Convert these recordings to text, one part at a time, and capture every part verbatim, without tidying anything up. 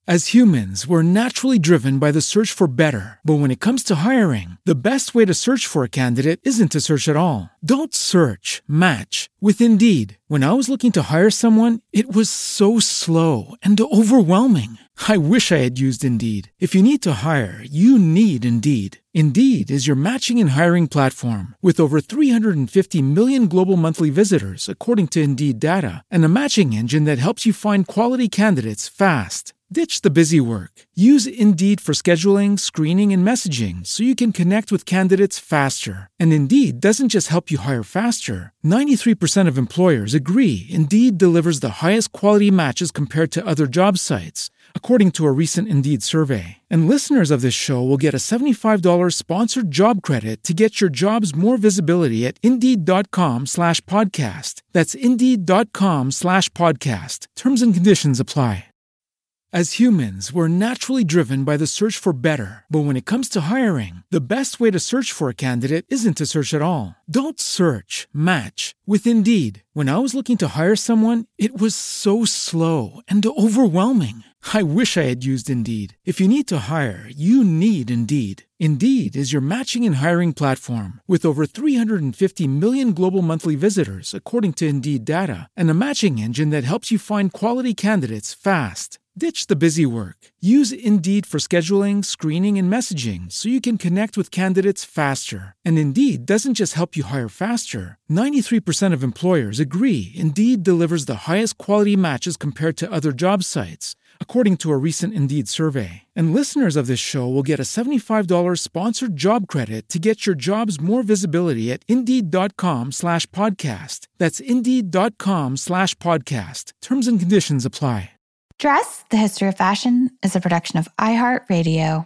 As humans, we're naturally driven by the search for better. But when it comes to hiring, the best way to search for a candidate isn't to search at all. Don't search, match with Indeed. When I was looking to hire someone, it was so slow and overwhelming. I wish I had used Indeed. If you need to hire, you need Indeed. Indeed is your matching and hiring platform with over three hundred fifty million global monthly visitors, according to Indeed data, and a matching engine that helps you find quality candidates fast. Ditch the busy work. Use Indeed for scheduling, screening, and messaging so you can connect with candidates faster. And Indeed doesn't just help you hire faster. ninety-three percent of employers agree Indeed delivers the highest quality matches compared to other job sites, according to a recent Indeed survey. And listeners of this show will get a seventy-five dollars sponsored job credit to get your jobs more visibility at Indeed.com slash podcast. That's Indeed.com slash podcast. Terms and conditions apply. As humans, we're naturally driven by the search for better. But when it comes to hiring, the best way to search for a candidate isn't to search at all. Don't search, match with Indeed. When I was looking to hire someone, it was so slow and overwhelming. I wish I had used Indeed. If you need to hire, you need Indeed. Indeed is your matching and hiring platform with over three hundred fifty million global monthly visitors, according to Indeed data, and a matching engine that helps you find quality candidates fast. Ditch the busy work. Use Indeed for scheduling, screening, and messaging so you can connect with candidates faster. And Indeed doesn't just help you hire faster. ninety-three percent of employers agree Indeed delivers the highest quality matches compared to other job sites, according to a recent Indeed survey. And listeners of this show will get a seventy-five dollars sponsored job credit to get your jobs more visibility at Indeed.com slash podcast. That's Indeed.com slash podcast. Terms and conditions apply. Dress, The History of Fashion is a production of iHeartRadio.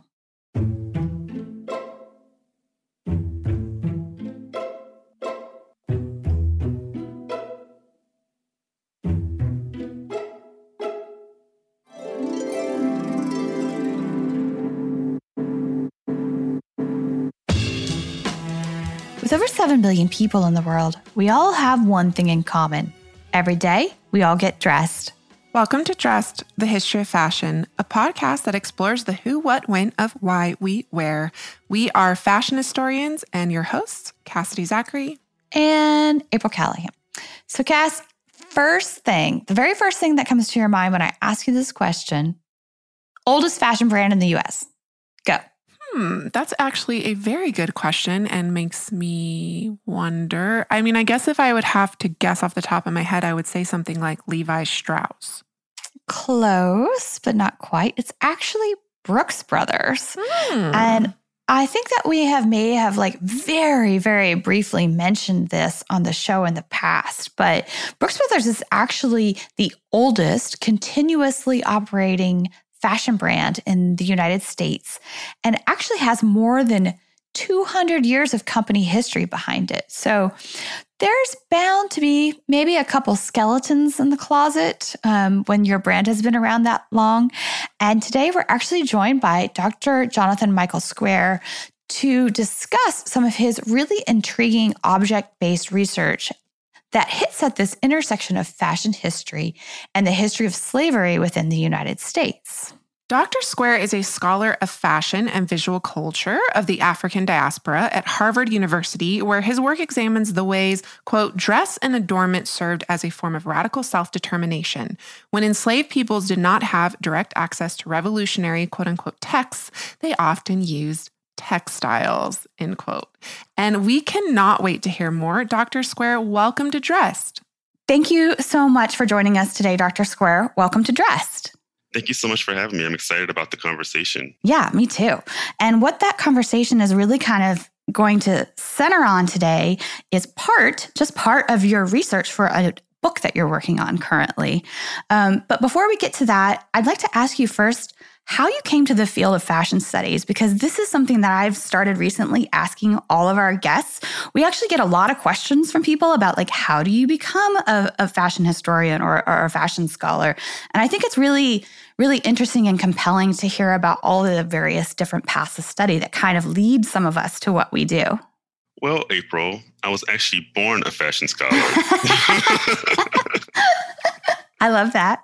With over seven billion people in the world, we all have one thing in common. Every day, we all get dressed. Welcome to Dressed, The History of Fashion, a podcast that explores the who, what, when of why we wear. We are fashion historians and your hosts, Cassidy Zachary and April Callahan. So Cass, first thing, the very first thing that comes to your mind when I ask you this question, oldest fashion brand in the U S. Go. Hmm, that's actually a very good question and makes me wonder. I mean, I guess if I would have to guess off the top of my head, I would say something like Levi Strauss. Close, but not quite. It's actually Brooks Brothers. Hmm. And I think that we have may have like very, very briefly mentioned this on the show in the past, but Brooks Brothers is actually the oldest continuously operating fashion brand in the United States and actually has more than two hundred years of company history behind it. So there's bound to be maybe a couple skeletons in the closet um, when your brand has been around that long. And today we're actually joined by Doctor Jonathan Michael Square to discuss some of his really intriguing object-based research that hits at this intersection of fashion history and the history of slavery within the United States. Doctor Square is a scholar of fashion and visual culture of the African diaspora at Harvard University, where his work examines the ways, quote, dress and adornment served as a form of radical self-determination. When enslaved peoples did not have direct access to revolutionary, quote unquote, texts, they often used textiles, end quote. And we cannot wait to hear more. Doctor Square, welcome to Dressed. Thank you so much for joining us today, Doctor Square. Welcome to Dressed. Thank you so much for having me. I'm excited about the conversation. Yeah, me too. And what that conversation is really kind of going to center on today is part, just part of your research for a book that you're working on currently. Um, but before we get to that, I'd like to ask you first how you came to the field of fashion studies, because this is something that I've started recently asking all of our guests. We actually get a lot of questions from people about, like, how do you become a, a fashion historian or, or a fashion scholar? And I think it's really, really interesting and compelling to hear about all the various different paths of study that kind of lead some of us to what we do. Well, April, I was actually born a fashion scholar. I love that.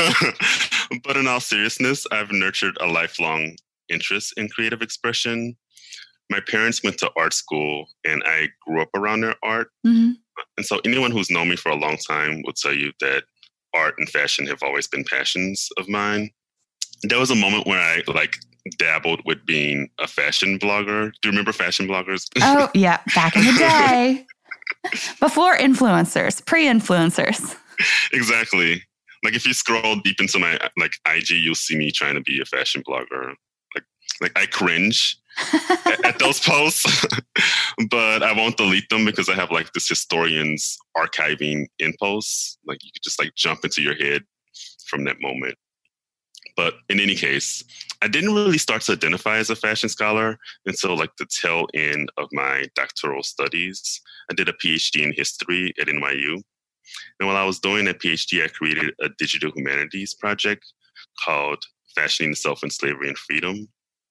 But in all seriousness, I've nurtured a lifelong interest in creative expression. My parents went to art school and I grew up around their art. Mm-hmm. And so anyone who's known me for a long time will tell you that art and fashion have always been passions of mine. There was a moment where I like dabbled with being a fashion blogger. Do you remember fashion bloggers? Oh, yeah. Back in the day. Before influencers, pre-influencers. Exactly. Like if you scroll deep into my like I G, you'll see me trying to be a fashion blogger. Like, like I cringe at, at those posts, but I won't delete them because I have like this historian's archiving in posts. Like you could just like jump into your head from that moment. But in any case, I didn't really start to identify as a fashion scholar until like the tail end of my doctoral studies. I did a PhD in history at N Y U. And while I was doing that PhD, I created a digital humanities project called Fashioning the Self in Slavery and Freedom.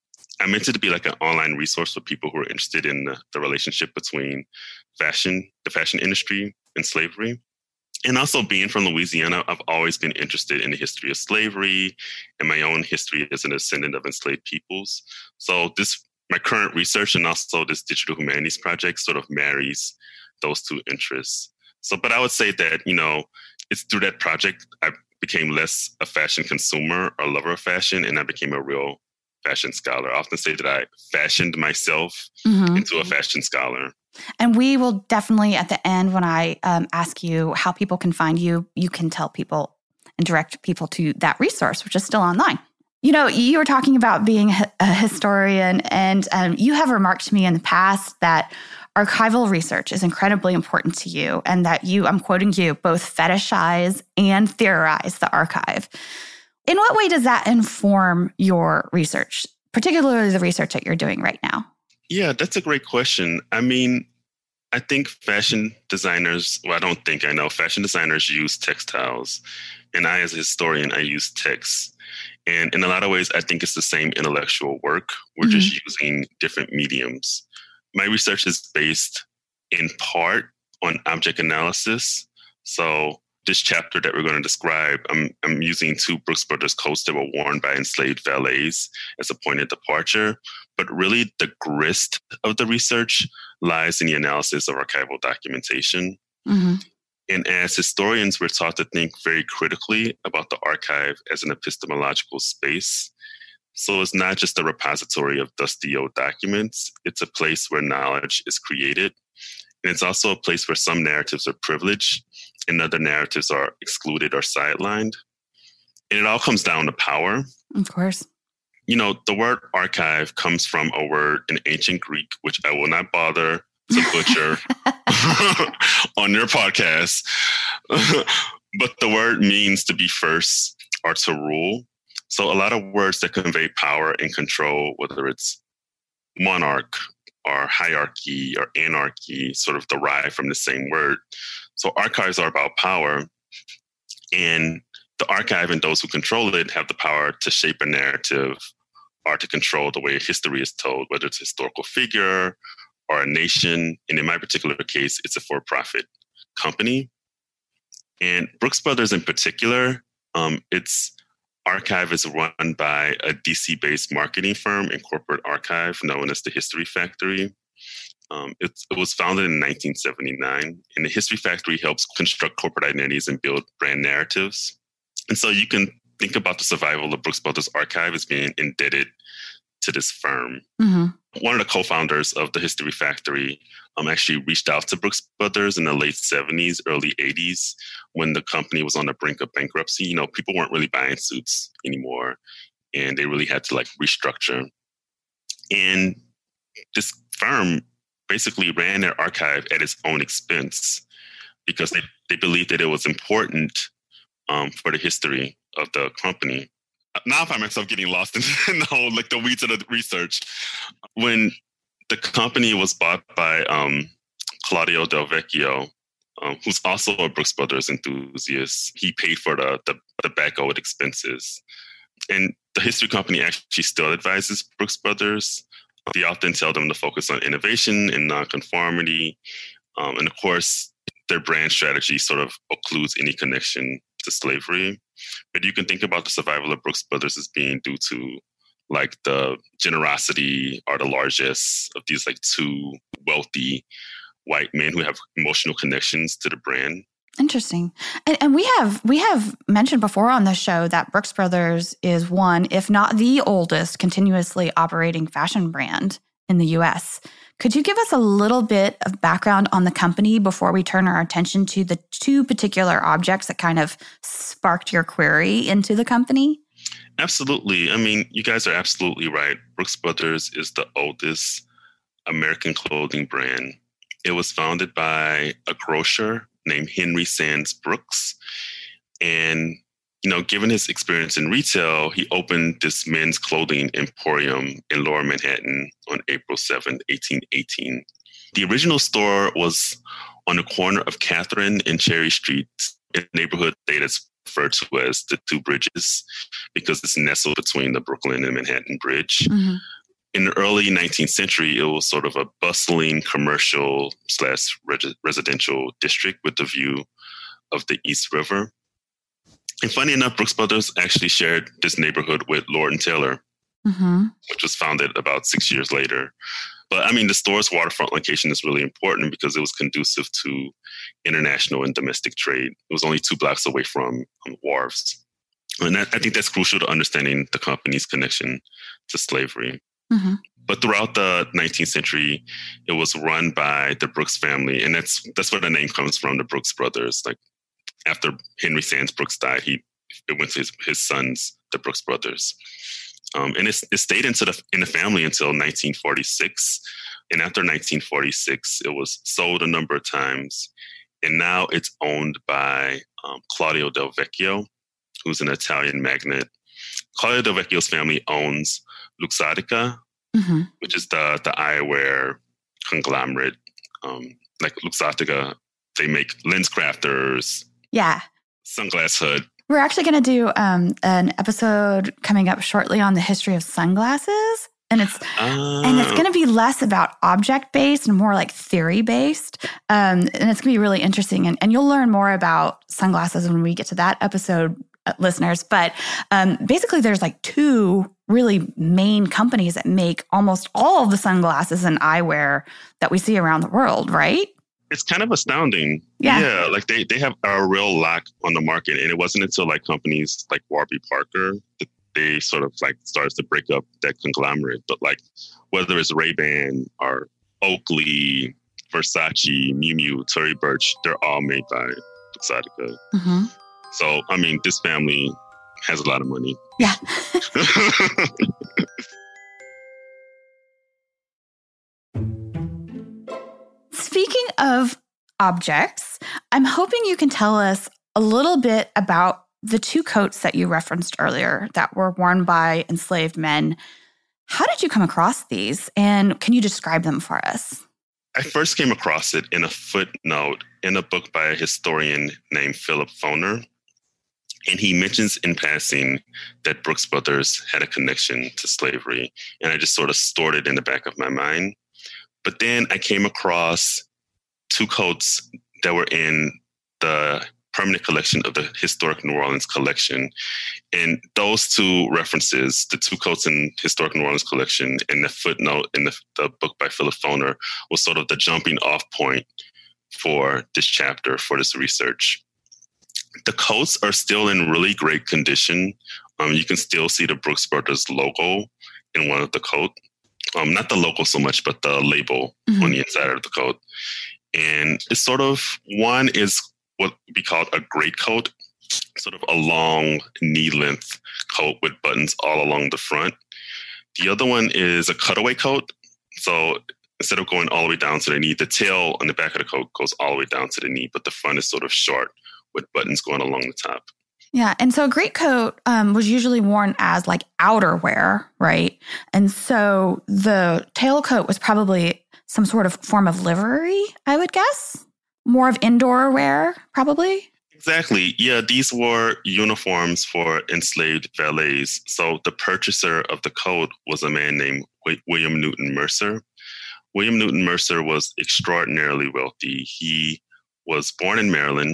I meant it to be like an online resource for people who are interested in the, the relationship between fashion, the fashion industry, and slavery. And also being from Louisiana, I've always been interested in the history of slavery and my own history as an descendant of enslaved peoples. So this, my current research and also this digital humanities project sort of marries those two interests. So, but I would say that, you know, it's through that project, I became less a fashion consumer or lover of fashion, and I became a real fashion scholar. I often say that I fashioned myself mm-hmm. into a fashion scholar. And we will definitely, at the end, when I um, ask you how people can find you, you can tell people and direct people to that resource, which is still online. You know, you were talking about being a historian, and um, you have remarked to me in the past that archival research is incredibly important to you, and that you, I'm quoting you, both fetishize and theorize the archive. In what way does that inform your research, particularly the research that you're doing right now? Yeah, that's a great question. I mean, I think fashion designers, well, I don't think I know, fashion designers use textiles. And I, as a historian, I use texts. And in a lot of ways, I think it's the same intellectual work. We're mm-hmm. just using different mediums. My research is based in part on object analysis. So this chapter that we're going to describe, I'm, I'm using two Brooks Brothers coats that were worn by enslaved valets as a point of departure. But really, the grist of the research lies in the analysis of archival documentation. Mm-hmm. And as historians, we're taught to think very critically about the archive as an epistemological space. So it's not just a repository of dusty old documents. It's a place where knowledge is created. And it's also a place where some narratives are privileged and other narratives are excluded or sidelined. And it all comes down to power. Of course. You know, the word archive comes from a word in ancient Greek, which I will not bother to butcher on your podcast. But the word means to be first or to rule. So a lot of words that convey power and control, whether it's monarch or hierarchy or anarchy, sort of derive from the same word. So archives are about power, and the archive and those who control it have the power to shape a narrative or to control the way history is told, whether it's a historical figure or a nation. And in my particular case, it's a for-profit company. And Brooks Brothers in particular, um, its archive is run by a D C-based marketing firm and corporate archive known as the History Factory. Um, it, it was founded in nineteen seventy-nine, and the History Factory helps construct corporate identities and build brand narratives. And so you can think about the survival of Brooks Brothers archive as being indebted to this firm. Mm-hmm. One of the co-founders of the History Factory um, actually reached out to Brooks Brothers in the late seventies, early eighties, when the company was on the brink of bankruptcy. You know, people weren't really buying suits anymore, and they really had to like restructure. And this firm basically ran their archive at its own expense because they, they believed that it was important um, for the history of the company. Now I find myself getting lost in, in the whole, like the weeds of the research. When the company was bought by um, Claudio Del Vecchio, um, who's also a Brooks Brothers enthusiast, he paid for the, the, the back-owed expenses. And the history company actually still advises Brooks Brothers. They often tell them to focus on innovation and nonconformity. Um, and of course, their brand strategy sort of occludes any connection to slavery. But you can think about the survival of Brooks Brothers as being due to like the generosity or the largesse of these like two wealthy white men who have emotional connections to the brand. Interesting. And, and we have we have mentioned before on the show that Brooks Brothers is one, if not the oldest, continuously operating fashion brand in the U S. Could you give us a little bit of background on the company before we turn our attention to the two particular objects that kind of sparked your query into the company? Absolutely. I mean, you guys are absolutely right. Brooks Brothers is the oldest American clothing brand. It was founded by a grocer named Henry Sands Brooks. And, you know, given his experience in retail, he opened this men's clothing emporium in Lower Manhattan on April seventh, eighteen eighteen. The original store was on the corner of Catherine and Cherry Streets, a neighborhood that is referred to as the Two Bridges because it's nestled between the Brooklyn and Manhattan Bridge. Mm-hmm. In the early nineteenth century, it was sort of a bustling commercial slash residential district with the view of the East River. And funny enough, Brooks Brothers actually shared this neighborhood with Lord and Taylor, mm-hmm. which was founded about six years later. But I mean, the store's waterfront location is really important because it was conducive to international and domestic trade. It was only two blocks away from um, wharves. And that, I think that's crucial to understanding the company's connection to slavery. Mm-hmm. But throughout the nineteenth century, it was run by the Brooks family. And that's that's where the name comes from, the Brooks brothers. Like after Henry Sands Brooks died, he it went to his, his sons, the Brooks brothers. Um, and it, it stayed into the, in the family until nineteen forty-six. And after nineteen forty-six, it was sold a number of times. And now it's owned by um, Claudio Del Vecchio, who's an Italian magnate. Claudio Del Vecchio's family owns Luxottica, mm-hmm. which is the, the eyewear conglomerate. Um, like Luxottica, they make lens crafters. Yeah. Sunglass Hut. We're actually going to do um, an episode coming up shortly on the history of sunglasses. And it's uh, and it's going to be less about object-based and more like theory-based. Um, and it's going to be really interesting. And, and you'll learn more about sunglasses when we get to that episode, uh, listeners. But um, basically, there's like two really main companies that make almost all of the sunglasses and eyewear that we see around the world, right? It's kind of astounding. Yeah. yeah. Like they, they have a real lock on the market. And it wasn't until like companies like Warby Parker that they sort of like started to break up that conglomerate. But like whether it's Ray-Ban or Oakley, Versace, Miu Miu, Tory Burch, they're all made by Luxottica. Mm-hmm. So, I mean, this family has a lot of money. Yeah. Speaking of objects, I'm hoping you can tell us a little bit about the two coats that you referenced earlier that were worn by enslaved men. How did you come across these? And can you describe them for us? I first came across it in a footnote in a book by a historian named Philip Foner. And he mentions in passing that Brooks Brothers had a connection to slavery. And I just sort of stored it in the back of my mind. But then I came across two coats that were in the permanent collection of the Historic New Orleans collection. And those two references, the two coats in Historic New Orleans collection and the footnote in the, the book by Philip Foner, was sort of the jumping off point for this chapter, for this research. The coats are still in really great condition. Um, you can still see the Brooks Brothers logo in one of the coat. Um, not the logo so much, but the label mm-hmm. on the inside of the coat. And it's sort of, one is what we call a greatcoat, sort of a long knee-length coat with buttons all along the front. The other one is a cutaway coat. So instead of going all the way down to the knee, the tail on the back of the coat goes all the way down to the knee, but the front is sort of short with buttons going along the top. Yeah. And so a greatcoat um, was usually worn as like outerwear, right? And so the tailcoat was probably some sort of form of livery, I would guess. More of indoor wear, probably. Exactly. Yeah, these were uniforms for enslaved valets. So the purchaser of the coat was a man named William Newton Mercer. William Newton Mercer was extraordinarily wealthy. He was born in Maryland,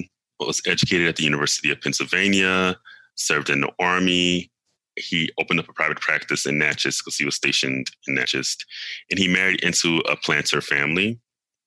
was educated at the University of Pennsylvania, served in the Army. He opened up a private practice in Natchez because he was stationed in Natchez. And he married into a planter family.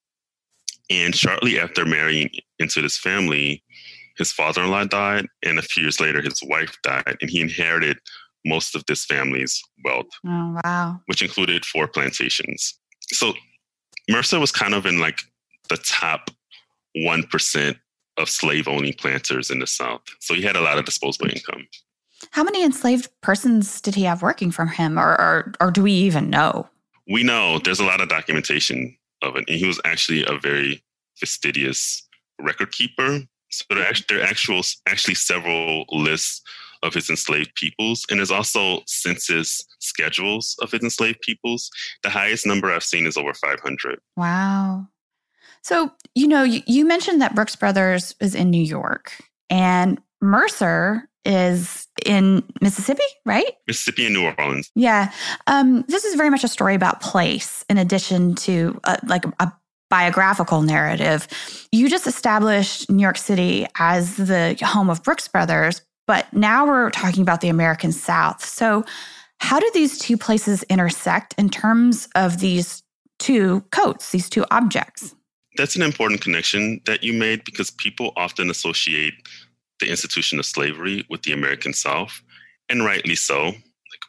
And shortly after marrying into this family, his father-in-law died. And a few years later, his wife died. And he inherited most of this family's wealth. Oh, wow. Which included four plantations. So Mercer was kind of in like the top one percent of slave-owning planters in the South. So he had a lot of disposable income. How many enslaved persons did he have working for him, or, or, or do we even know? We know there's a lot of documentation of it. And he was actually a very fastidious record keeper. So there are, there are actual, actually several lists of his enslaved peoples. And there's also census schedules of his enslaved peoples. The highest number I've seen is over five hundred. Wow. So, you know, you, you mentioned that Brooks Brothers is in New York and Mercer is in Mississippi, right? Mississippi and New Orleans. Yeah. Um, this is very much a story about place in addition to uh, like a biographical narrative. You just established New York City as the home of Brooks Brothers, but now we're talking about the American South. So how do these two places intersect in terms of these two coats, these two objects? That's an important connection that you made because people often associate the institution of slavery with the American South, and rightly so. Like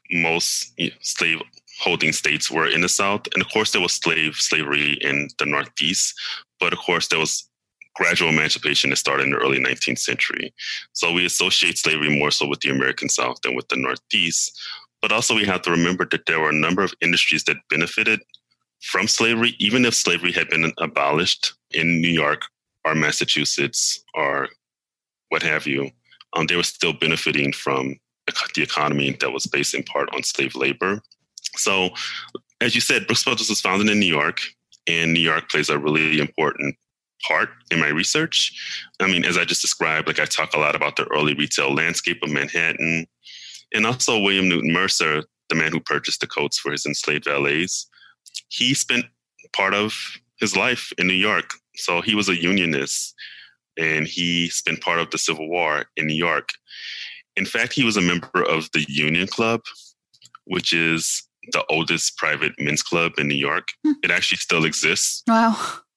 most you know, slave-holding states were in the South, and of course there was slave slavery in the Northeast, but of course there was gradual emancipation that started in the early nineteenth century. So we associate slavery more so with the American South than with the Northeast. But also we have to remember that there were a number of industries that benefited from slavery, even if slavery had been abolished in New York or Massachusetts or what have you. Um, they were still benefiting from the economy that was based in part on slave labor. So, as you said, Brooks Brothers was founded in New York, and New York plays a really important part in my research. I mean, as I just described, like I talk a lot about the early retail landscape of Manhattan, and also William Newton Mercer, the man who purchased the coats for his enslaved valets. He spent part of his life in New York. So he was a unionist, and he spent part of the Civil War in New York. In fact, he was a member of the Union Club, which is the oldest private men's club in New York. Hmm. It actually still exists. Wow.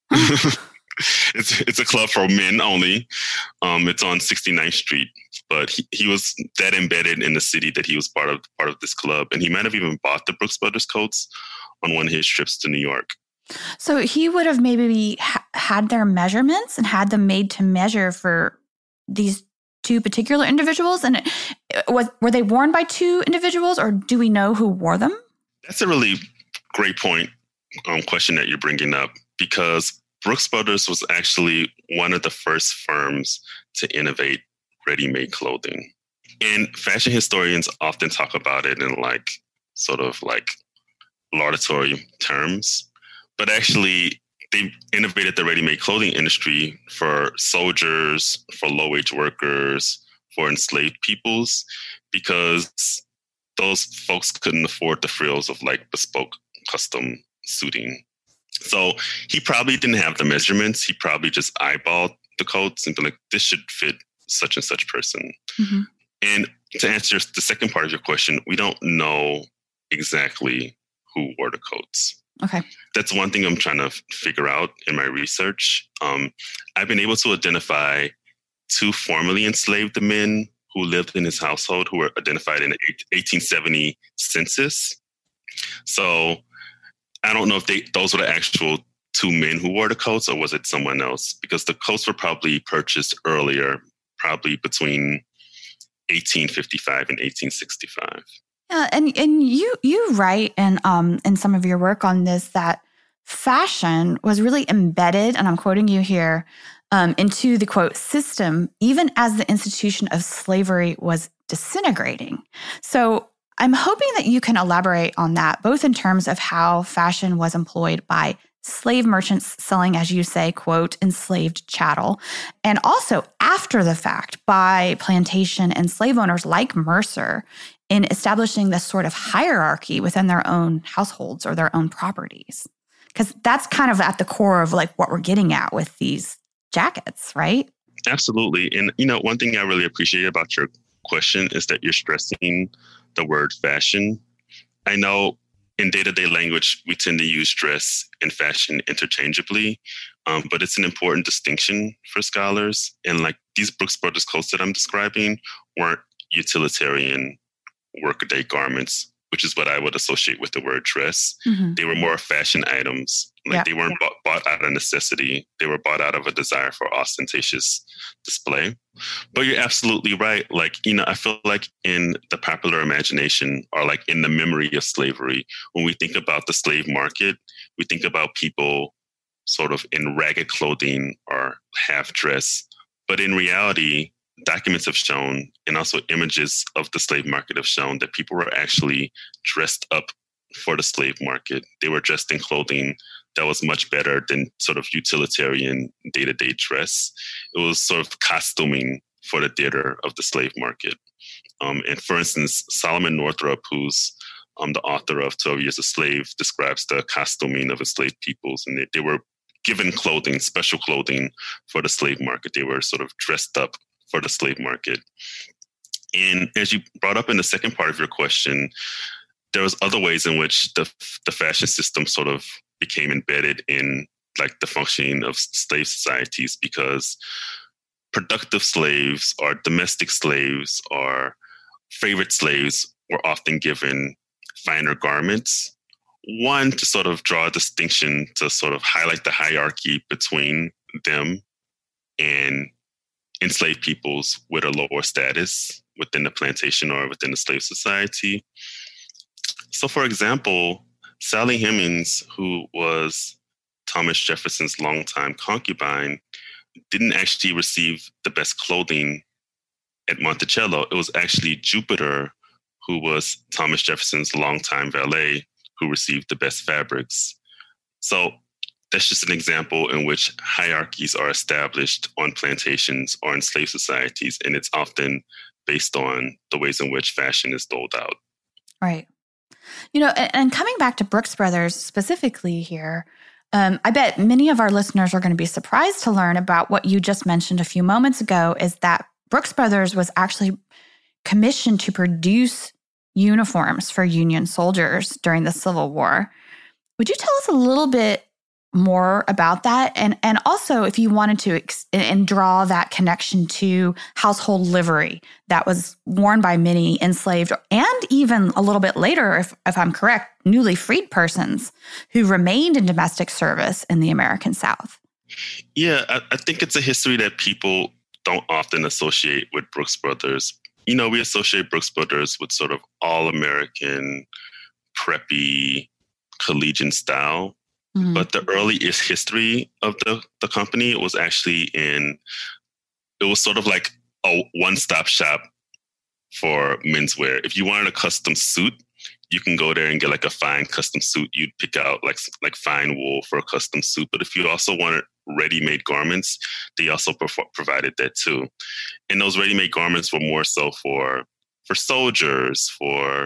it's it's a club for men only. Um, it's on sixty-ninth Street. But he, he was that embedded in the city that he was part of part of this club. And he might have even bought the Brooks Brothers coats on one of his trips to New York. So he would have maybe ha- had their measurements and had them made to measure for these two particular individuals? And it, was were they worn by two individuals, or do we know who wore them? That's a really great point, um, question that you're bringing up, because Brooks Brothers was actually one of the first firms to innovate ready-made clothing. And fashion historians often talk about it in like sort of like laudatory terms, but actually they innovated the ready-made clothing industry for soldiers, for low-wage workers, for enslaved peoples, because those folks couldn't afford the frills of like bespoke custom suiting. So he probably didn't have the measurements. He probably just eyeballed the coats and be like, this should fit such and such person. Mm-hmm. And to answer the second part of your question, we don't know exactly who wore the coats. Okay. That's one thing I'm trying to figure out in my research. Um, I've been able to identify two formerly enslaved men who lived in his household who were identified in the eighteen seventy census. So I don't know if they those were the actual two men who wore the coats, or was it someone else? Because the coats were probably purchased earlier, probably between eighteen fifty-five and eighteen sixty-five. Yeah, and and you you write in um in some of your work on this that fashion was really embedded, and I'm quoting you here, um, into the quote system, even as the institution of slavery was disintegrating. So I'm hoping that you can elaborate on that, both in terms of how fashion was employed by slave merchants selling, as you say, quote, enslaved chattel, and also after the fact by plantation and slave owners like Mercer in establishing this sort of hierarchy within their own households or their own properties. Because that's kind of at the core of like what we're getting at with these jackets, right? Absolutely. And, you know, one thing I really appreciate about your question is that you're stressing the word fashion. I know in day-to-day language, we tend to use dress and fashion interchangeably, um, but it's an important distinction for scholars. And like these Brooks Brothers coats that I'm describing weren't utilitarian workaday garments, which is what I would associate with the word dress. Mm-hmm. They were more fashion items. Like yeah. they weren't yeah. bought, bought out of necessity. They were bought out of a desire for ostentatious display. But you're absolutely right. Like, you know, I feel like in the popular imagination or like in the memory of slavery, when we think about the slave market, we think about people sort of in ragged clothing or half dress. But in reality, documents have shown, and also images of the slave market have shown, that people were actually dressed up for the slave market. They were dressed in clothing that was much better than sort of utilitarian day-to-day dress. It was sort of costuming for the theater of the slave market. Um, and for instance, Solomon Northup, who's um, the author of twelve Years a Slave, describes the costuming of enslaved peoples, and they, they were given clothing, special clothing for the slave market. They were sort of dressed up for the slave market. And as you brought up in the second part of your question, there was other ways in which the the fashion system sort of became embedded in like the functioning of slave societies, because productive slaves or domestic slaves or favorite slaves were often given finer garments. One, to sort of draw a distinction to sort of highlight the hierarchy between them and enslaved peoples with a lower status within the plantation or within the slave society. So, for example, Sally Hemings, who was Thomas Jefferson's longtime concubine, didn't actually receive the best clothing at Monticello. It was actually Jupiter, who was Thomas Jefferson's longtime valet, who received the best fabrics. So that's just an example in which hierarchies are established on plantations or in slave societies, and it's often based on the ways in which fashion is doled out. Right. You know, and, and coming back to Brooks Brothers specifically here, um, I bet many of our listeners are going to be surprised to learn about what you just mentioned a few moments ago, is that Brooks Brothers was actually commissioned to produce uniforms for Union soldiers during the Civil War. Would you tell us a little bit more about that? And and also, if you wanted to ex- and draw that connection to household livery that was worn by many enslaved and even a little bit later, if, if I'm correct, newly freed persons who remained in domestic service in the American South. Yeah, I, I think it's a history that people don't often associate with Brooks Brothers. You know, we associate Brooks Brothers with sort of all-American, preppy, collegiate style. Mm-hmm. But the earliest history of the, the company was actually in, it was sort of like a one-stop shop for menswear. If you wanted a custom suit, you can go there and get like a fine custom suit. You'd pick out like like fine wool for a custom suit. But if you also wanted ready-made garments, they also pro- provided that too. And those ready-made garments were more so for for soldiers, for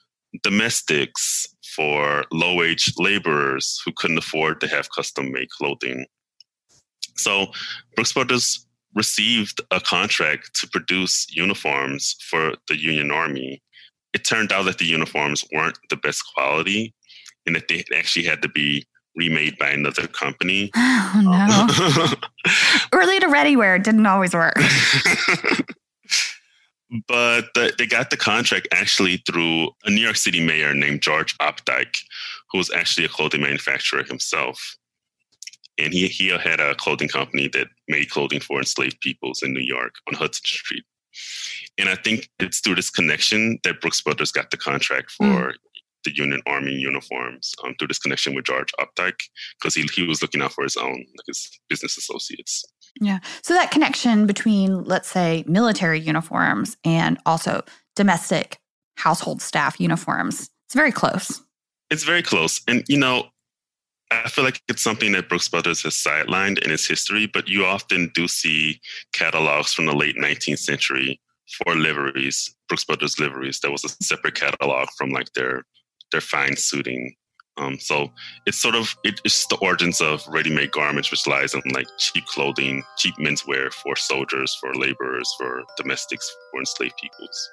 domestics, for low-wage laborers who couldn't afford to have custom-made clothing. So Brooks Brothers received a contract to produce uniforms for the Union Army. It turned out that the uniforms weren't the best quality and that they actually had to be remade by another company. Oh, no. Early to ready wear didn't always work. But the, they got the contract actually through a New York City mayor named George Opdyke, who was actually a clothing manufacturer himself. And he, he had a clothing company that made clothing for enslaved peoples in New York on Hudson Street. And I think it's through this connection that Brooks Brothers got the contract for mm. the Union Army uniforms, um, through this connection with George Opdyke, because he, he was looking out for his own, like his business associates. Yeah. So that connection between, let's say, military uniforms and also domestic household staff uniforms, it's very close. It's very close. And, you know, I feel like it's something that Brooks Brothers has sidelined in its history, but you often do see catalogs from the late nineteenth century for liveries, Brooks Brothers liveries. There was a separate catalog from like their their fine suiting Um, so it's sort of, it, it's the origins of ready-made garments, which lies in like cheap clothing, cheap menswear for soldiers, for laborers, for domestics, for enslaved peoples.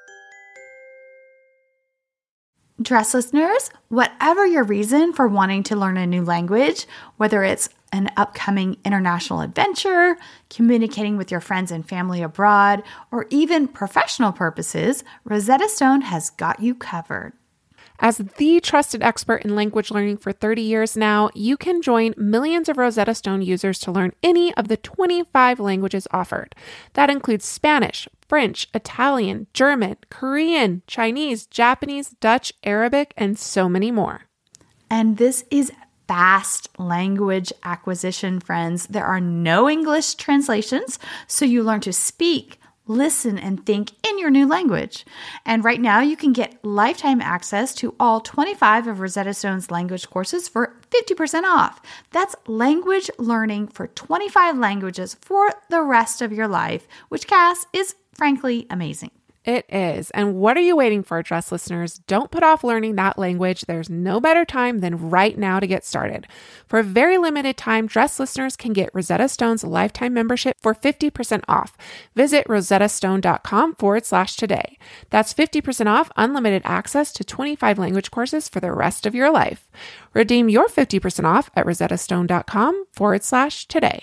Dress listeners, whatever your reason for wanting to learn a new language, whether it's an upcoming international adventure, communicating with your friends and family abroad, or even professional purposes, Rosetta Stone has got you covered. As the trusted expert in language learning for thirty years now, you can join millions of Rosetta Stone users to learn any of the twenty-five languages offered. That includes Spanish, French, Italian, German, Korean, Chinese, Japanese, Dutch, Arabic, and so many more. And this is fast language acquisition, friends. There are no English translations, so you learn to speak, listen, and think in your new language. And right now, you can get lifetime access to all twenty-five of Rosetta Stone's language courses for fifty percent off. That's language learning for twenty-five languages for the rest of your life, which, Cass, is frankly amazing. It is. And what are you waiting for, Dress listeners? Don't put off learning that language. There's no better time than right now to get started. For a very limited time, Dress listeners can get Rosetta Stone's lifetime membership for fifty percent off. Visit rosettastone.com forward slash today. That's fifty percent off unlimited access to twenty-five language courses for the rest of your life. Redeem your fifty percent off at rosettastone.com forward slash today.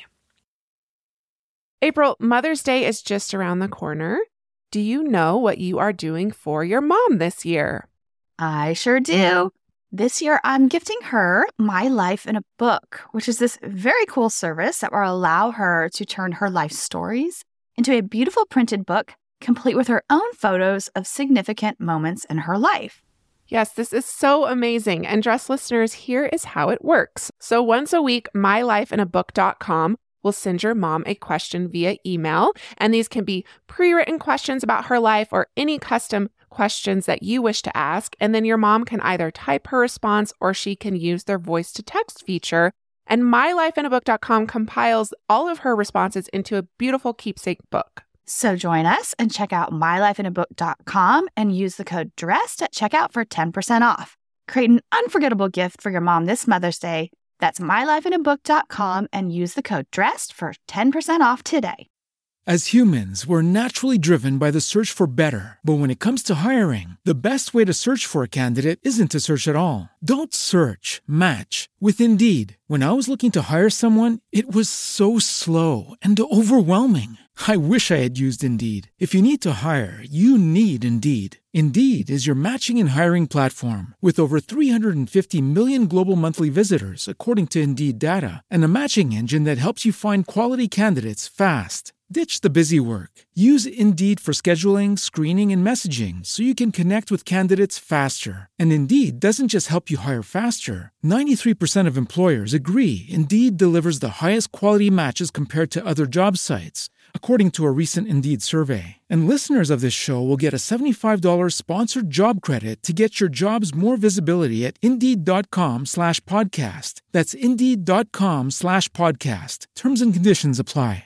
April, Mother's Day is just around the corner. Do you know what you are doing for your mom this year? I sure do. This year, I'm gifting her My Life in a Book, which is this very cool service that will allow her to turn her life stories into a beautiful printed book, complete with her own photos of significant moments in her life. Yes, this is so amazing. And Dress listeners, here is how it works. So once a week, my life in a book dot com will send your mom a question via email. And these can be pre-written questions about her life or any custom questions that you wish to ask. And then your mom can either type her response or she can use their voice to text feature. And my life in a book dot com compiles all of her responses into a beautiful keepsake book. So join us and check out my life in a book dot com and use the code DRESSED at checkout for ten percent off. Create an unforgettable gift for your mom this Mother's Day. That's my life in a book dot com and use the code DRESSED for ten percent off today. As humans, we're naturally driven by the search for better. But when it comes to hiring, the best way to search for a candidate isn't to search at all. Don't search, match with Indeed. When I was looking to hire someone, it was so slow and overwhelming. I wish I had used Indeed. If you need to hire, you need Indeed. Indeed is your matching and hiring platform with over three hundred fifty million global monthly visitors, according to Indeed data, and a matching engine that helps you find quality candidates fast. Ditch the busy work. Use Indeed for scheduling, screening, and messaging so you can connect with candidates faster. And Indeed doesn't just help you hire faster. ninety-three percent of employers agree Indeed delivers the highest quality matches compared to other job sites, according to a recent Indeed survey. And listeners of this show will get a seventy-five dollars sponsored job credit to get your jobs more visibility at Indeed.com slash podcast. That's Indeed.com slash podcast. Terms and conditions apply.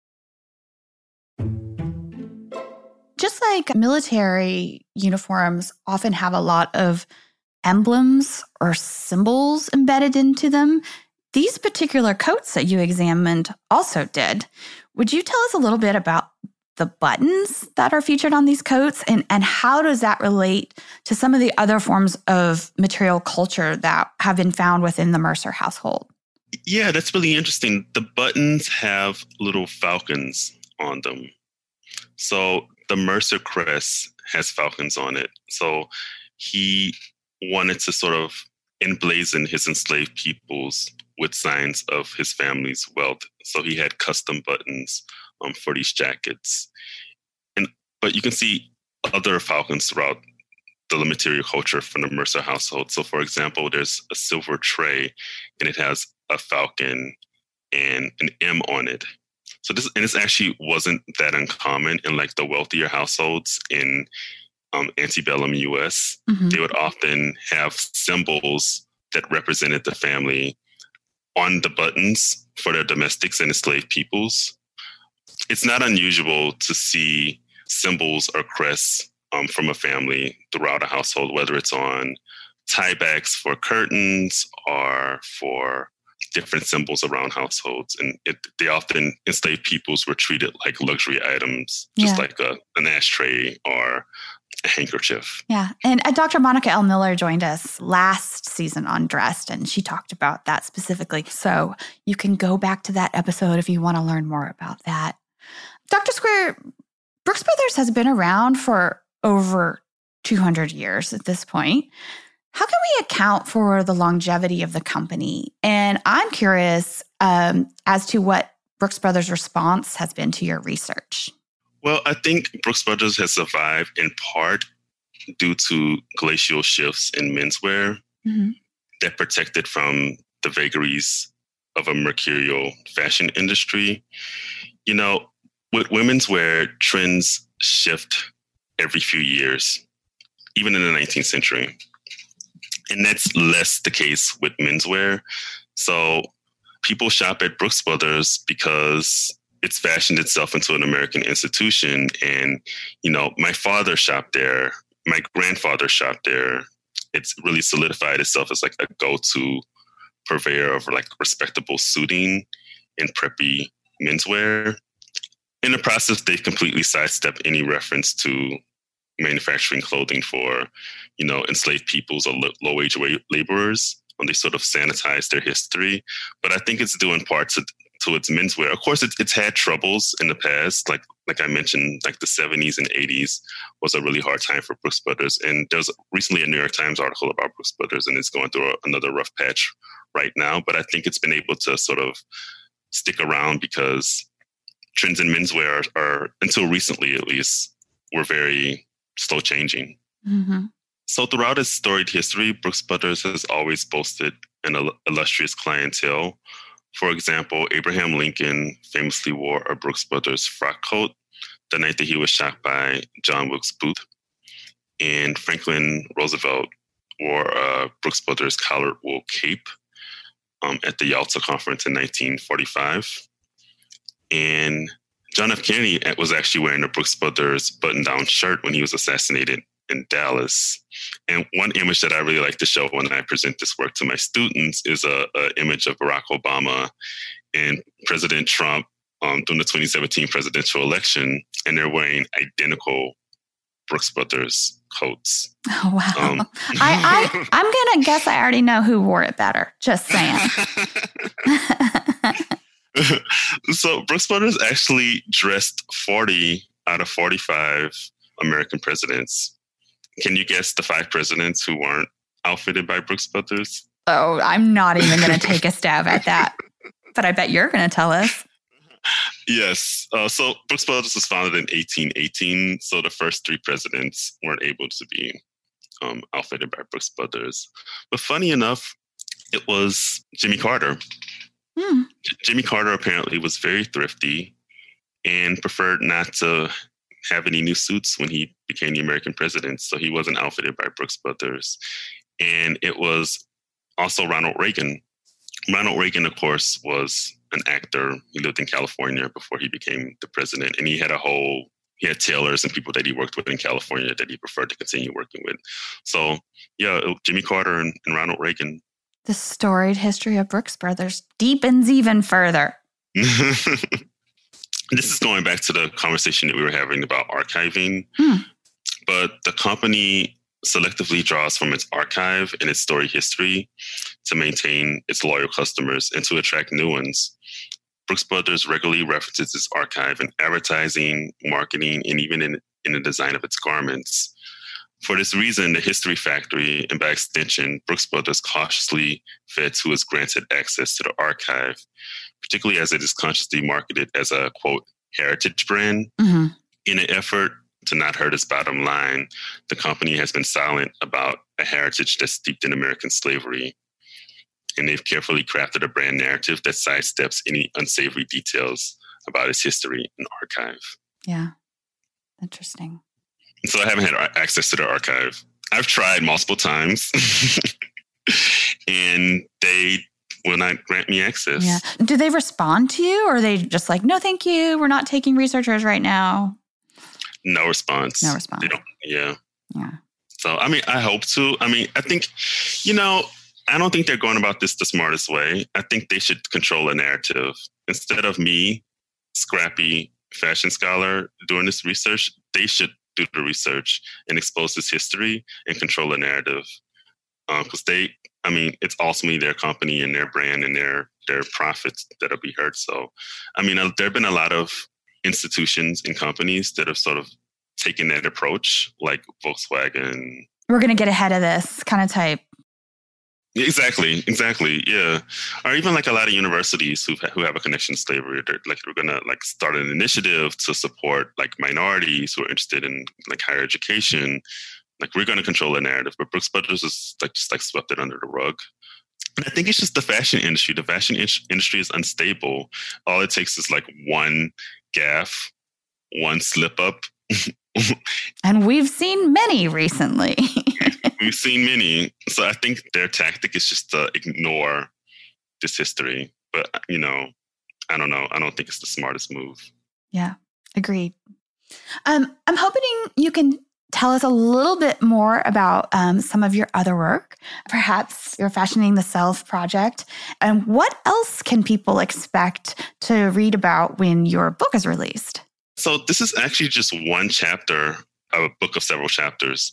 Just like military uniforms often have a lot of emblems or symbols embedded into them, these particular coats that you examined also did. Would you tell us a little bit about the buttons that are featured on these coats and, and how does that relate to some of the other forms of material culture that have been found within the Mercer household? Yeah, that's really interesting. The buttons have little falcons on them. So the Mercer crest has falcons on it. So he wanted to sort of emblazon his enslaved peoples with signs of his family's wealth. So he had custom buttons um, for these jackets. And but you can see other falcons throughout the material culture from the Mercer household. So for example, there's a silver tray and it has a falcon and an M on it. So this, and this actually wasn't that uncommon in like the wealthier households in um, antebellum U S. Mm-hmm. They would often have symbols that represented the family on the buttons for their domestics and enslaved peoples. It's not unusual to see symbols or crests um, from a family throughout a household, whether it's on tiebacks for curtains or for different symbols around households. And it, they often, enslaved peoples were treated like luxury items, just Yeah. like a, an ashtray or a handkerchief. Yeah. And uh, Doctor Monica L. Miller joined us last season on Dressed, and she talked about that specifically. So you can go back to that episode if you want to learn more about that. Doctor Square, Brooks Brothers has been around for over two hundred years at this point. How can we account for the longevity of the company? And I'm curious um, as to what Brooks Brothers' response has been to your research. Well, I think Brooks Brothers has survived in part due to glacial shifts in menswear Mm-hmm. that protected from the vagaries of a mercurial fashion industry. You know, with women's wear, trends shift every few years, even in the nineteenth century. And that's less the case with menswear. So people shop at Brooks Brothers because it's fashioned itself into an American institution. And, you know, my father shopped there. My grandfather shopped there. It's really solidified itself as like a go-to purveyor of like respectable suiting and preppy menswear. In the process, they've completely sidestepped any reference to manufacturing clothing for, you know, enslaved peoples or low-wage laborers, when they sort of sanitize their history. But I think it's due in part to, to its menswear. Of course, it's, it's had troubles in the past. Like like I mentioned, like the seventies and eighties was a really hard time for Brooks Brothers. And there's recently a New York Times article about Brooks Brothers, and it's going through a, another rough patch right now. But I think it's been able to sort of stick around because trends in menswear are, are until recently at least, were very slow changing. Mm-hmm. So throughout its storied history, Brooks Brothers has always boasted an illustrious clientele. For example, Abraham Lincoln famously wore a Brooks Brothers frock coat the night that he was shot by John Wilkes Booth. And Franklin Roosevelt wore a Brooks Brothers collared wool cape um, at the Yalta Conference in nineteen forty-five. And John F. Kennedy was actually wearing a Brooks Brothers button-down shirt when he was assassinated in Dallas. And one image that I really like to show when I present this work to my students is a, a image of Barack Obama and President Trump um, during the twenty seventeen presidential election, and they're wearing identical Brooks Brothers coats. Oh, wow. Um, I, I, I'm going to guess I already know who wore it better. Just saying. So Brooks Brothers actually dressed forty out of forty-five American presidents. Can you guess the five presidents who weren't outfitted by Brooks Brothers? Oh, I'm not even going to take a stab at that. But I bet you're going to tell us. Yes. Uh, so Brooks Brothers was founded in eighteen eighteen. So the first three presidents weren't able to be um, outfitted by Brooks Brothers. But funny enough, it was Jimmy Carter. Hmm. Jimmy Carter apparently was very thrifty and preferred not to have any new suits when he became the American president. So he wasn't outfitted by Brooks Brothers. And it was also Ronald Reagan. Ronald Reagan, of course, was an actor. He lived in California before he became the president. And he had a whole, he had tailors and people that he worked with in California that he preferred to continue working with. So yeah, Jimmy Carter and, and Ronald Reagan. The storied history of Brooks Brothers deepens even further. This is going back to the conversation that we were having about archiving. Hmm. But the company selectively draws from its archive and its story history to maintain its loyal customers and to attract new ones. Brooks Brothers regularly references its archive in advertising, marketing, and even in, in the design of its garments. For this reason, the History Factory, and by extension, Brooks Brothers cautiously vets who is granted access to the archive, particularly as it is consciously marketed as a, quote, heritage brand. Mm-hmm. In an effort to not hurt its bottom line, the company has been silent about a heritage that's steeped in American slavery. And they've carefully crafted a brand narrative that sidesteps any unsavory details about its history and archive. Yeah. Interesting. So I haven't had access to their archive. I've tried multiple times and they will not grant me access. Yeah. Do they respond to you, or are they just like, no, thank you, we're not taking researchers right now? No response. No response. They don't, yeah. Yeah. So, I mean, I hope to. I mean, I think, you know, I don't think they're going about this the smartest way. I think they should control a narrative. Instead of me, scrappy fashion scholar, doing this research, they should do the research and expose this history and control the narrative. Because um, they, I mean, it's ultimately their company and their brand and their their profits that'll be hurt. So, I mean, uh, there have been a lot of institutions and companies that have sort of taken that approach, like Volkswagen. We're going to get ahead of this kind of type. Exactly, exactly, yeah. Or even like a lot of universities who who have a connection to slavery, they're like they're gonna like start an initiative to support like minorities who are interested in like higher education. Like we're gonna control the narrative, but Brooks Brothers is like just like swept it under the rug. And I think it's just the fashion industry. The fashion in- industry is unstable. All it takes is like one gaffe, one slip up. And we've seen many recently. We've seen many. So I think their tactic is just to ignore this history. But, you know, I don't know. I don't think it's the smartest move. Yeah, agreed. Um, I'm hoping you can tell us a little bit more about um, some of your other work, perhaps your Fashioning the Self project. And what else can people expect to read about when your book is released? So this is actually just one chapter of a book of several chapters.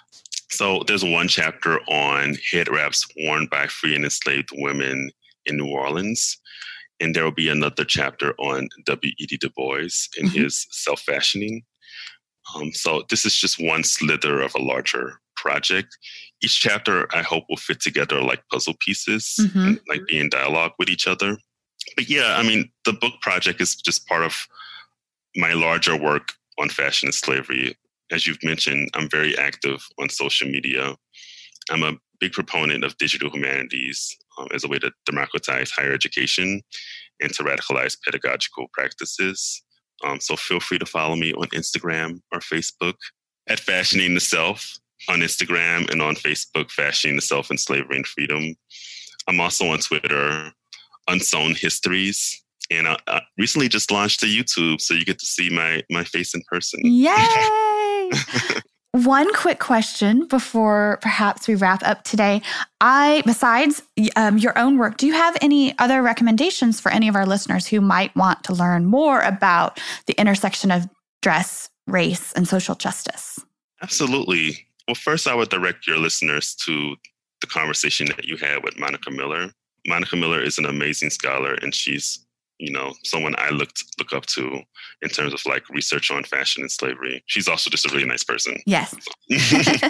So there's one chapter on head wraps worn by free and enslaved women in New Orleans. And there will be another chapter on W E D Du Bois and mm-hmm. his self-fashioning. Um, so this is just one slither of a larger project. Each chapter, I hope, will fit together like puzzle pieces mm-hmm. and like be in dialogue with each other. But yeah, I mean, the book project is just part of my larger work on fashion and slavery. As you've mentioned, I'm very active on social media. I'm a big proponent of digital humanities um, as a way to democratize higher education and to radicalize pedagogical practices. Um, so feel free to follow me on Instagram or Facebook at Fashioning the Self on Instagram, and on Facebook, Fashioning the Self in Slavery and Freedom. I'm also on Twitter, Unsewn Histories. And I, I recently just launched a YouTube, so you get to see my my face in person. Yay! One quick question before perhaps we wrap up today. I, besides um, your own work, do you have any other recommendations for any of our listeners who might want to learn more about the intersection of dress, race, and social justice? Absolutely. Well, first, I would direct your listeners to the conversation that you had with Monica Miller. Monica Miller is an amazing scholar, and she's you know, someone I looked look up to in terms of like research on fashion and slavery. She's also just a really nice person. Yes. So.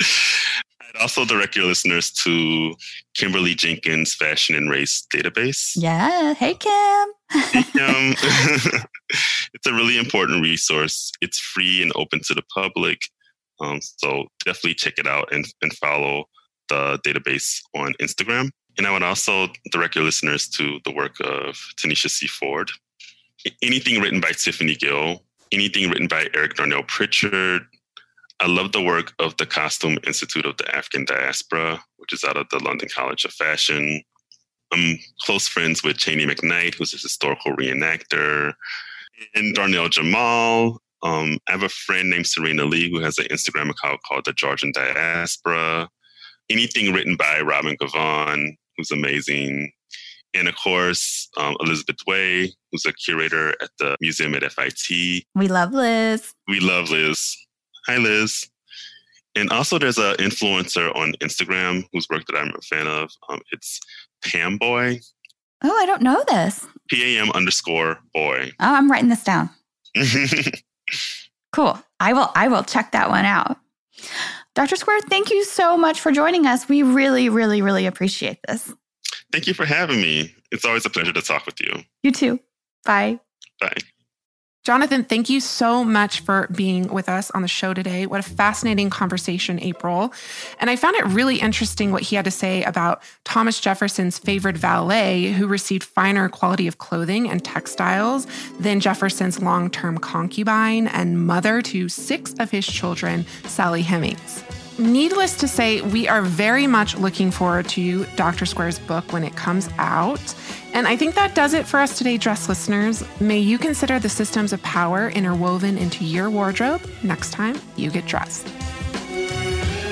I'd also direct your listeners to Kimberly Jenkins' Fashion and Race database. Yeah. Hey, Kim. Hey, Kim. It's a really important resource. It's free and open to the public. Um, so definitely check it out and, and follow the database on Instagram. And I would also direct your listeners to the work of Tanisha C. Ford. Anything written by Tiffany Gill, anything written by Eric Darnell Pritchard. I love the work of the Costume Institute of the African Diaspora, which is out of the London College of Fashion. I'm close friends with Cheney McKnight, who's a historical reenactor, and Darnell Jamal. Um, I have a friend named Serena Lee who has an Instagram account called the Georgian Diaspora. Anything written by Robin Gavon, who's amazing. And of course, um, Elizabeth Way, who's a curator at the museum at F I T. We love Liz. We love Liz. Hi, Liz. And also there's an influencer on Instagram whose work that I'm a fan of. Um, it's Pam Boy. Oh, I don't know this. P A M underscore boy. Oh, I'm writing this down. Cool. I will, I will check that one out. Doctor Square, thank you so much for joining us. We really, really, really appreciate this. Thank you for having me. It's always a pleasure to talk with you. You too. Bye. Bye. Jonathan, thank you so much for being with us on the show today. What a fascinating conversation, April. And I found it really interesting what he had to say about Thomas Jefferson's favorite valet, who received finer quality of clothing and textiles than Jefferson's long-term concubine and mother to six of his children, Sally Hemings. Needless to say, we are very much looking forward to Doctor Square's book when it comes out. And I think that does it for us today, dress listeners. May you consider the systems of power interwoven into your wardrobe next time you get dressed.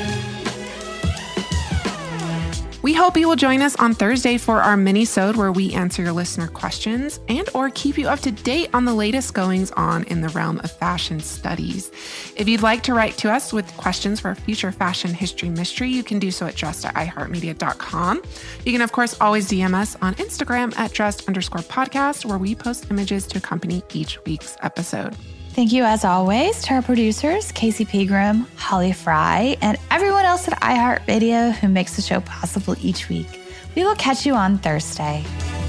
We hope you will join us on Thursday for our mini-sode where we answer your listener questions and or keep you up to date on the latest goings on in the realm of fashion studies. If you'd like to write to us with questions for a future fashion history mystery, you can do so at dressed at i heart media dot com. You can, of course, always D M us on Instagram at dressed underscore podcast, where we post images to accompany each week's episode. Thank you, as always, to our producers, Casey Pegram, Holly Fry, and everyone else at iHeartRadio who makes the show possible each week. We will catch you on Thursday.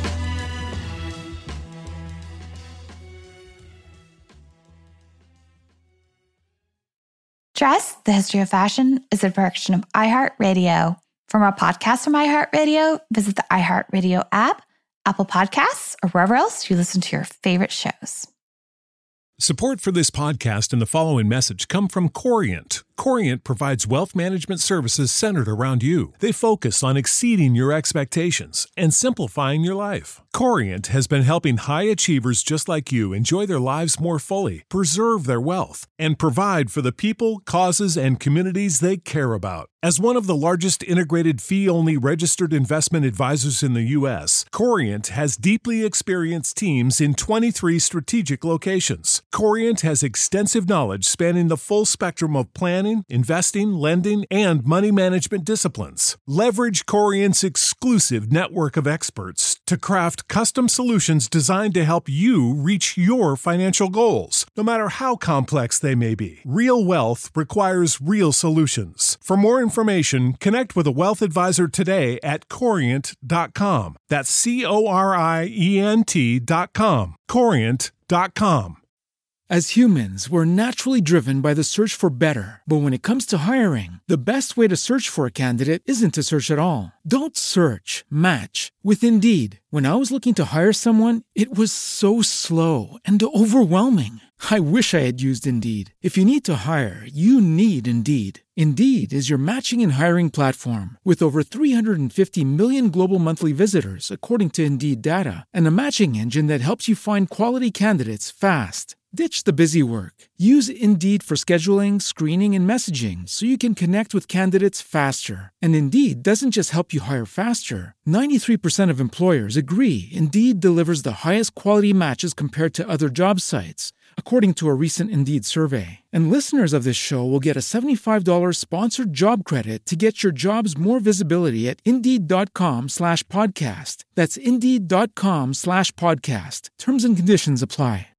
Dress, the History of Fashion, is a production of iHeartRadio. For more podcasts from iHeartRadio, visit the iHeartRadio app, Apple Podcasts, or wherever else you listen to your favorite shows. Support for this podcast and the following message come from Corient. Corient provides wealth management services centered around you. They focus on exceeding your expectations and simplifying your life. Corient has been helping high achievers just like you enjoy their lives more fully, preserve their wealth, and provide for the people, causes, and communities they care about. As one of the largest integrated fee-only registered investment advisors in the U S, Corient has deeply experienced teams in twenty-three strategic locations. Corient has extensive knowledge spanning the full spectrum of planning, investing, lending, and money management disciplines. Leverage Corient's exclusive network of experts to craft custom solutions designed to help you reach your financial goals, no matter how complex they may be. Real wealth requires real solutions. For more information, connect with a wealth advisor today at corient dot com. That's C O R I E N T dot com. corient dot com. As humans, we're naturally driven by the search for better. But when it comes to hiring, the best way to search for a candidate isn't to search at all. Don't search, match with Indeed. When I was looking to hire someone, it was so slow and overwhelming. I wish I had used Indeed. If you need to hire, you need Indeed. Indeed is your matching and hiring platform with over three hundred fifty million global monthly visitors, according to Indeed data, and a matching engine that helps you find quality candidates fast. Ditch the busy work. Use Indeed for scheduling, screening, and messaging so you can connect with candidates faster. And Indeed doesn't just help you hire faster. ninety-three percent of employers agree Indeed delivers the highest quality matches compared to other job sites, according to a recent Indeed survey. And listeners of this show will get a seventy-five dollars sponsored job credit to get your jobs more visibility at Indeed.com slash podcast. That's Indeed.com slash podcast. Terms and conditions apply.